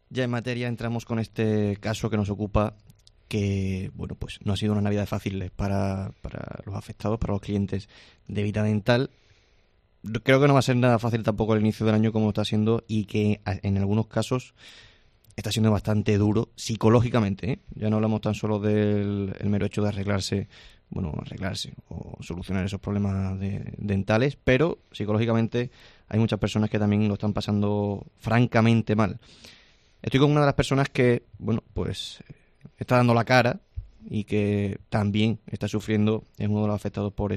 Ya en materia entramos con este caso que nos ocupa, que bueno, pues no ha sido una Navidad fácil para los afectados, para los clientes de Vita Dental. Creo que no va a ser nada fácil tampoco el inicio del año como está siendo, y que en algunos casos está siendo bastante duro psicológicamente, ¿eh? Ya no hablamos tan solo del el mero hecho de arreglarse o solucionar esos problemas dentales, pero psicológicamente hay muchas personas que también lo están pasando francamente mal. Estoy con una de las personas que, bueno, pues está dando la cara y que también está sufriendo, es uno de los afectados por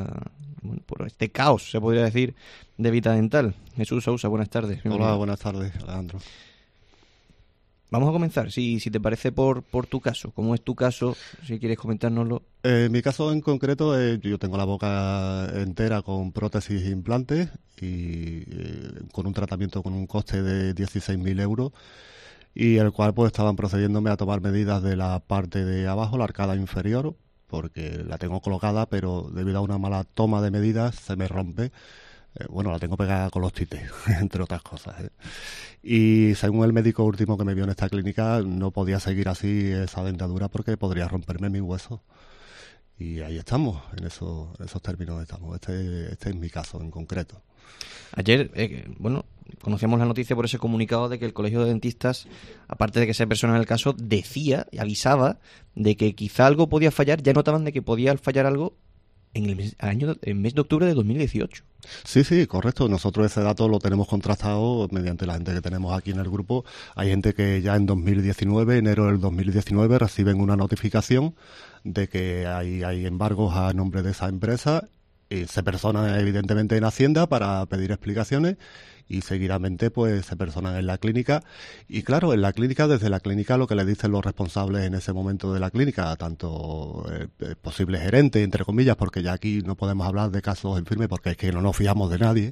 por este caos, se podría decir, de Vita Dental. Jesús Sousa, buenas tardes. Hola, buenas tardes, Alejandro. Vamos a comenzar, si te parece, por tu caso. ¿Cómo es tu caso? Si quieres comentárnoslo. Mi caso en concreto, yo tengo la boca entera con prótesis e implantes y con un tratamiento con un coste de 16.000 euros, y el cual pues estaban procediéndome a tomar medidas de la parte de abajo, la arcada inferior, porque la tengo colocada, pero debido a una mala toma de medidas se me rompe. La tengo pegada con los tites, entre otras cosas, ¿eh? Y según el médico último que me vio en esta clínica, no podía seguir así esa dentadura porque podría romperme mi hueso. Y ahí estamos, en esos términos estamos. Este es mi caso en concreto. Ayer, conocíamos la noticia por ese comunicado de que el Colegio de Dentistas, aparte de que esa persona en el caso, decía y avisaba de que quizá algo podía fallar, ya notaban de que podía fallar algo en el mes de octubre de 2018. Sí, correcto. Nosotros ese dato lo tenemos contrastado mediante la gente que tenemos aquí en el grupo. Hay gente que ya en 2019, enero del 2019, reciben una notificación de que hay embargos a nombre de esa empresa, y se personan evidentemente en Hacienda para pedir explicaciones, y seguidamente pues se personan en la clínica. Y claro, en la clínica, desde la clínica, lo que le dicen los responsables en ese momento de la clínica, tanto posible gerente, entre comillas, porque ya aquí no podemos hablar de casos en firme porque es que no nos fiamos de nadie,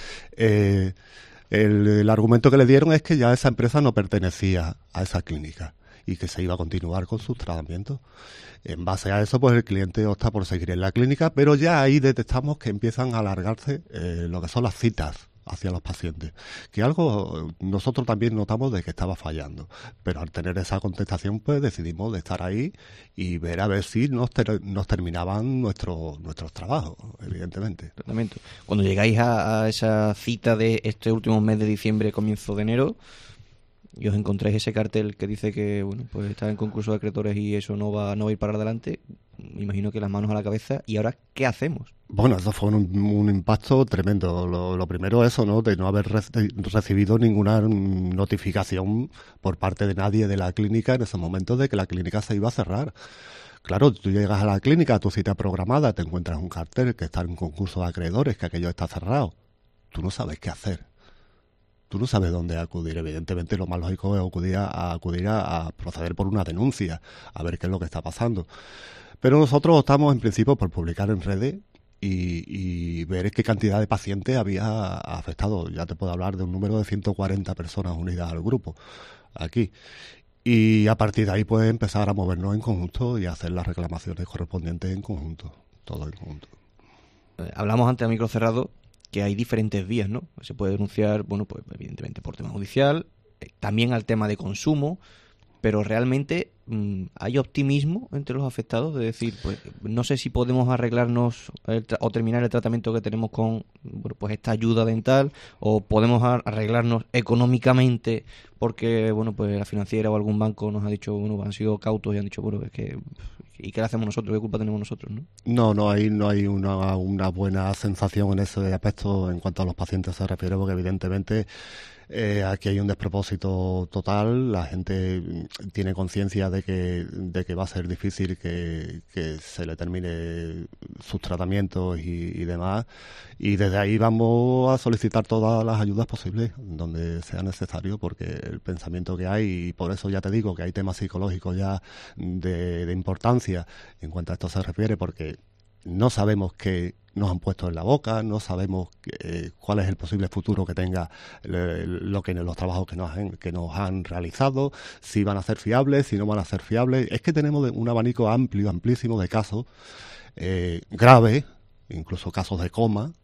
el argumento que le dieron es que ya esa empresa no pertenecía a esa clínica y que se iba a continuar con sus tratamientos. En base a eso, pues el cliente opta por seguir en la clínica, pero ya ahí detectamos que empiezan a alargarse lo que son las citas hacia los pacientes, que algo nosotros también notamos de que estaba fallando, pero al tener esa contestación pues decidimos de estar ahí y ver a ver si nos terminaban nuestros trabajos, evidentemente. Tratamiento. Cuando llegáis a esa cita de este último mes de diciembre, comienzo de enero, y os encontráis ese cartel que dice que pues está en concurso de acreedores y eso no va a ir para adelante, me imagino que las manos a la cabeza. ¿Y ahora qué hacemos? Bueno, eso fue un impacto tremendo. Lo primero, eso, ¿no? De no haber recibido ninguna notificación por parte de nadie de la clínica en ese momento de que la clínica se iba a cerrar. Claro, tú llegas a la clínica, a tu cita programada, te encuentras un cartel que está en concurso de acreedores, que aquello está cerrado. Tú no sabes qué hacer. Tú no sabes dónde acudir. Evidentemente lo más lógico es acudir a proceder por una denuncia, a ver qué es lo que está pasando. Pero nosotros optamos en principio por publicar en redes y ver qué cantidad de pacientes había afectado. Ya te puedo hablar de un número de 140 personas unidas al grupo aquí. Y a partir de ahí pues empezar a movernos en conjunto y hacer las reclamaciones correspondientes en conjunto, todo en conjunto. Hablamos antes a micro cerrado que hay diferentes vías, ¿no? Se puede denunciar, pues evidentemente por tema judicial, también al tema de consumo, pero realmente hay optimismo entre los afectados de decir, pues no sé si podemos arreglarnos o terminar el tratamiento que tenemos con pues esta ayuda dental, o podemos arreglarnos económicamente porque pues la financiera o algún banco nos ha dicho, han sido cautos y han dicho, es que ¿y qué le hacemos nosotros? ¿Qué culpa tenemos nosotros? No hay una buena sensación en ese aspecto en cuanto a los pacientes se refiere, porque evidentemente aquí hay un despropósito total. La gente tiene conciencia de que va a ser difícil que se le termine sus tratamientos y demás, y desde ahí vamos a solicitar todas las ayudas posibles donde sea necesario, porque el pensamiento que hay, y por eso ya te digo que hay temas psicológicos ya de importancia en cuanto a esto se refiere, porque no sabemos qué nos han puesto en la boca, no sabemos cuál es el posible futuro que tenga los trabajos que nos han realizado, si van a ser fiables, si no van a ser fiables. Es que tenemos un abanico amplísimo de casos graves, incluso casos de coma,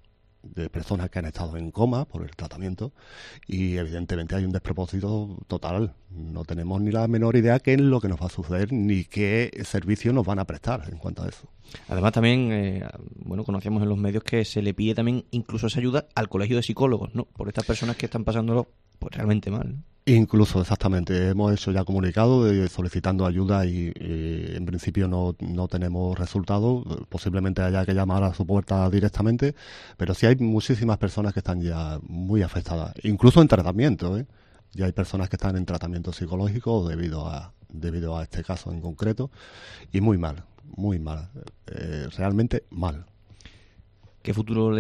de personas que han estado en coma por el tratamiento y evidentemente hay un despropósito total. No tenemos ni la menor idea qué es lo que nos va a suceder ni qué servicio nos van a prestar en cuanto a eso. Además también, conocíamos en los medios que se le pide también incluso esa ayuda al colegio de psicólogos, ¿no? Por estas personas que están pasándolo pues realmente mal, ¿no? Incluso, exactamente. Hemos hecho ya comunicado solicitando ayuda y en principio no tenemos resultados. Posiblemente haya que llamar a su puerta directamente, pero sí hay muchísimas personas que están ya muy afectadas, incluso en tratamiento, ¿eh? Ya hay personas que están en tratamiento psicológico debido a este caso en concreto y muy mal, realmente mal. ¿Qué futuro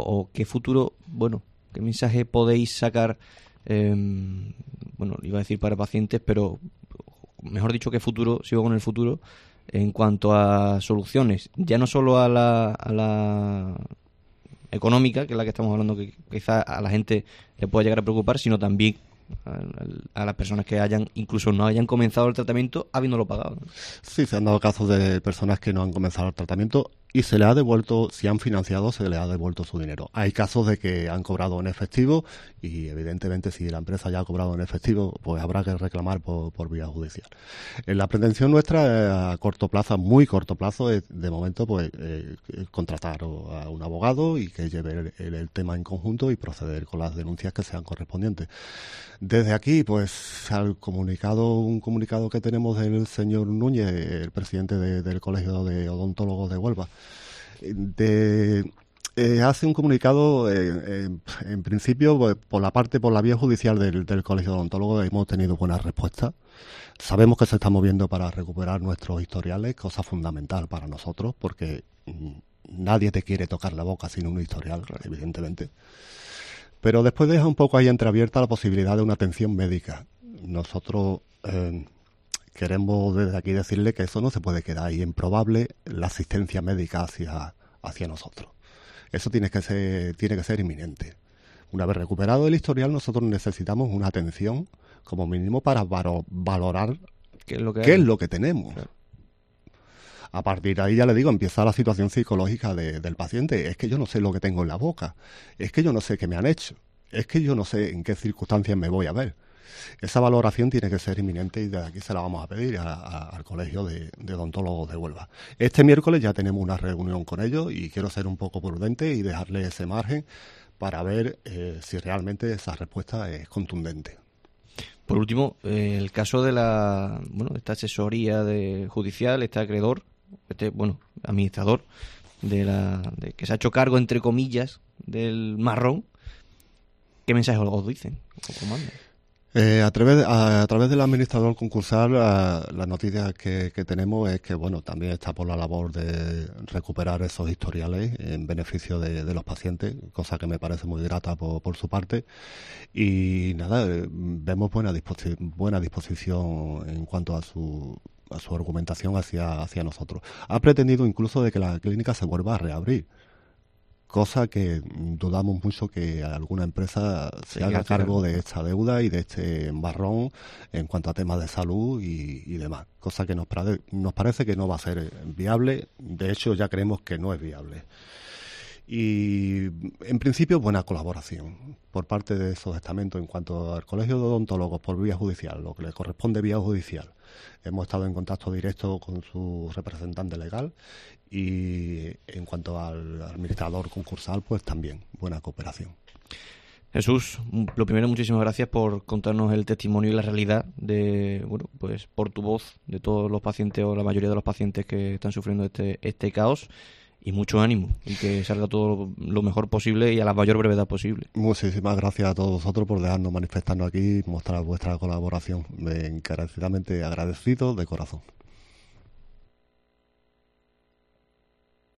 qué mensaje podéis sacar? Iba a decir para pacientes, pero mejor dicho, ¿qué futuro? Sigo con el futuro en cuanto a soluciones, ya no solo a la económica, que es la que estamos hablando, que quizá a la gente le pueda llegar a preocupar, sino también a las personas que incluso no hayan comenzado el tratamiento habiéndolo pagado, ¿no? Sí, se han dado casos de personas que no han comenzado el tratamiento y se les ha devuelto, si han financiado, se les ha devuelto su dinero. Hay casos de que han cobrado en efectivo y evidentemente si la empresa ya ha cobrado en efectivo, pues habrá que reclamar por vía judicial. La pretensión nuestra a corto plazo, muy corto plazo, es de momento pues contratar a un abogado y que lleve el tema en conjunto y proceder con las denuncias que sean correspondientes. Desde aquí, pues un comunicado que tenemos del señor Núñez, el presidente del Colegio de Odontólogos de Huelva, hace un comunicado, en principio, pues, por la vía judicial del Colegio de Odontólogos hemos tenido buenas respuestas. Sabemos que se está moviendo para recuperar nuestros historiales, cosa fundamental para nosotros, porque nadie te quiere tocar la boca sin un historial, evidentemente. Pero después deja un poco ahí entreabierta la posibilidad de una atención médica. Nosotros queremos desde aquí decirle que eso no se puede quedar ahí, improbable la asistencia médica hacia nosotros. Eso tiene que ser inminente. Una vez recuperado el historial, nosotros necesitamos una atención, como mínimo, para valorar qué es lo que tenemos. Claro. A partir de ahí, ya le digo, empieza la situación psicológica del paciente. Es que yo no sé lo que tengo en la boca. Es que yo no sé qué me han hecho. Es que yo no sé en qué circunstancias me voy a ver. Esa valoración tiene que ser inminente y desde aquí se la vamos a pedir al Colegio de Odontólogos de Huelva. Este miércoles ya tenemos una reunión con ellos y quiero ser un poco prudente y dejarle ese margen para ver si realmente esa respuesta es contundente. Por último, el caso de esta asesoría judicial, este acreedor, administrador de que se ha hecho cargo, entre comillas, del marrón, ¿qué mensaje os dicen? ¿O mandan? A través del administrador concursal, la noticia que tenemos es que también está por la labor de recuperar esos historiales en beneficio de los pacientes, cosa que me parece muy grata por su parte. Y nada, vemos buena disposición en cuanto a su argumentación hacia nosotros. Ha pretendido incluso de que la clínica se vuelva a reabrir, cosa que dudamos mucho que alguna empresa se haga cargo de esta deuda y de este embarrón en cuanto a temas de salud y demás, cosa que nos parece que no va a ser viable. De hecho, ya creemos que no es viable. Y en principio buena colaboración por parte de esos estamentos en cuanto al Colegio de Odontólogos por vía judicial, lo que le corresponde vía judicial. Hemos estado en contacto directo con su representante legal y en cuanto al administrador concursal, pues también buena cooperación. Jesús, lo primero, muchísimas gracias por contarnos el testimonio y la realidad por tu voz, de todos los pacientes o la mayoría de los pacientes que están sufriendo este caos. Y mucho ánimo, y que salga todo lo mejor posible y a la mayor brevedad posible. Muchísimas gracias a todos vosotros por dejarnos manifestarnos aquí y mostrar vuestra colaboración. Encarecidamente agradecido de corazón.